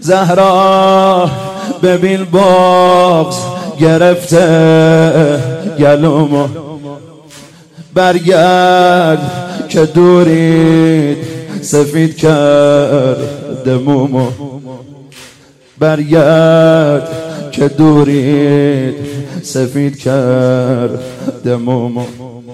زهرا ببین بغض گرفته گلومو، برگرد که دورید سفید کرد مومو، برگرد که دورید سفید کرد مومو،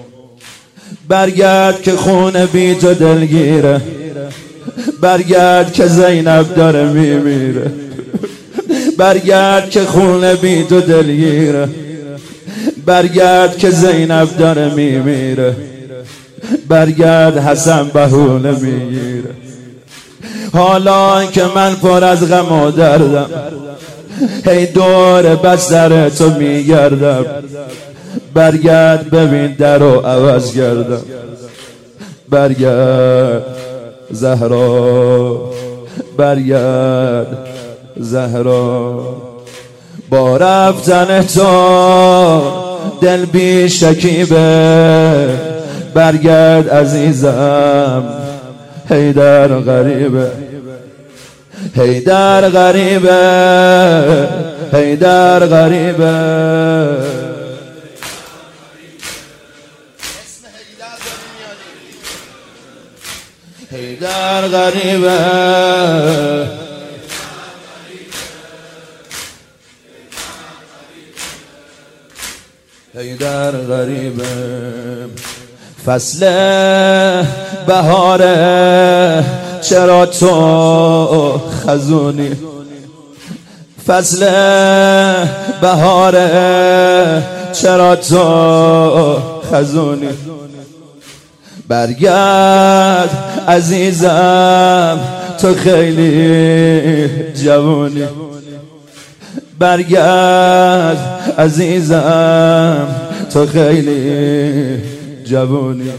برگرد که خون بی تو دلگیره، برگرد که زینب داره میمیره، برگرد که خون بی تو دلگیره، برگرد که زینب داره میمیره، برگرد حسن بهونه میگیره. حالا که من پر از غم و دردم، هی دور بستر تو میگردم، برگرد ببین در رو عوض کردم، برگرد زهرا، برگرد زهرا. با رفتن تو دل بی شکیبه، برگرد عزیزم حیدر غریبه، حیدر غریبه، حیدر غریبه. حیدر غریبه، حیدر غریبه. فصل بهاره چرا تو خزونی، فصل بهاره چرا تو خزونی، برگرد عزیزم تو خیلی جوونی، برگرد عزیزم تو خیلی جوونی.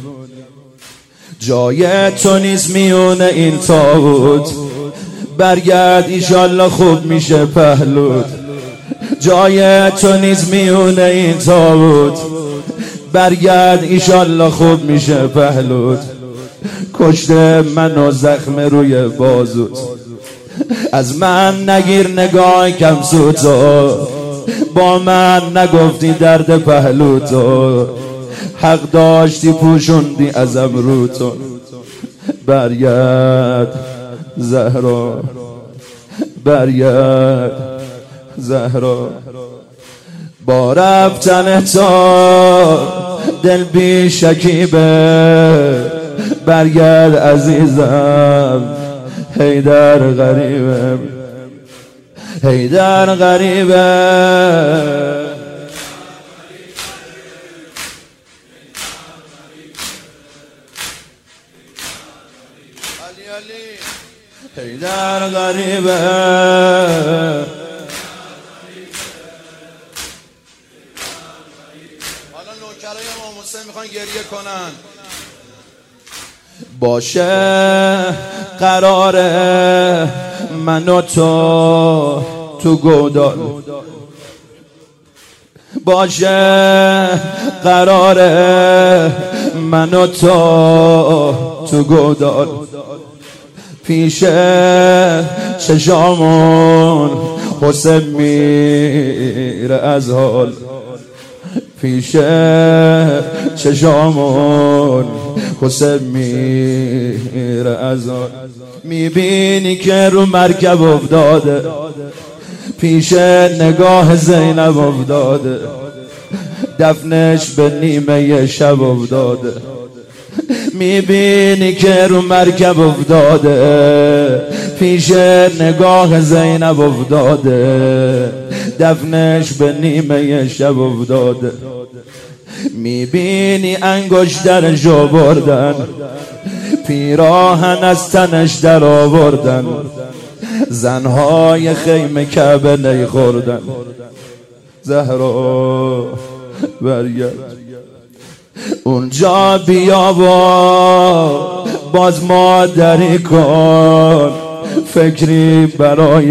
جای تو نیست میونه این تابوت، برگرد ایشالله خوب میشه پهلوت. جای تو نیست میونه این تابوت، برگرد ایشالله خوب میشه پهلوت. کشته من و زخم روی بازوت، از من نگیر نگاه کم سوتو، با من نگفتی درد پهلوتو، حق داشتی پوشوندی ازم روتو. برگرد زهرا، برگرد زهرا. با رفتن تو دل بی شکیبه، برگرد عزیزم حیدر غریبه، حیدر غریبه. حیدر غریبه، حالا نوکرای امام حسین میخوان گریه کنن. باشه قراره من و تو گودال، باشه قراره من و تو گودال، پیش چشامون حسین میره از حال، پیش چشامون حسین میره از حال. میبینی که رو مرکب افتاده، پیش نگاه زینب افتاده، دفنش به نیمه شب افتاده. میبینی که رو مرکب افتاده، پیش نگاه زینب افتاده، دفنش به نیمه شب افتاده. میبینی انگشترش آوردن، پیراهن از تنش در آوردن، زنهای خیمه کعبه نیخوردن. زهرا برگرد اونجا بیا و باز مادری کن، فکری برای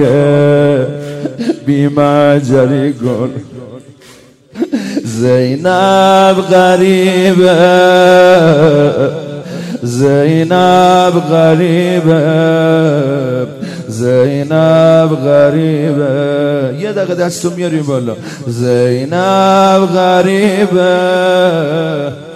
بیمجری کن. زینب غریبه، زینب غریبه، زینب غریبه. یه دقیقه دستو میاریم بالا. زینب غریبه